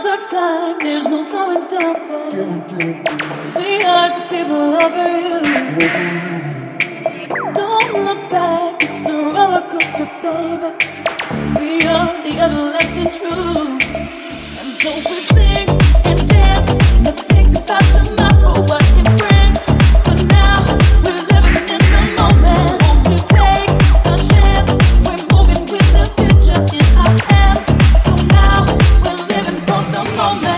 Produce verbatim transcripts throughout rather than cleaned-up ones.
our time, there's no slowing down, baby. We are the people of you. Don't look back, it's a roller coaster, baby. We are the everlasting truth. And so we sing and dance and think about tomorrow, what it brings. But now we're living in the moment. Won't you take a chance? We're moving with the future in our hands. So now we're living for the moment.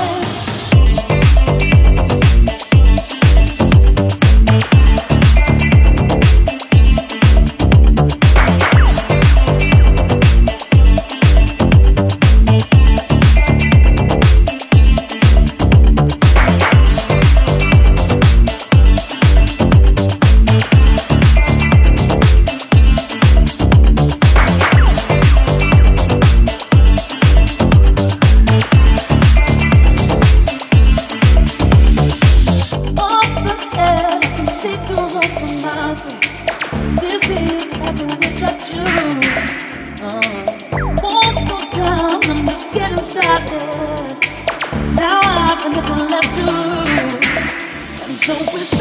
So we're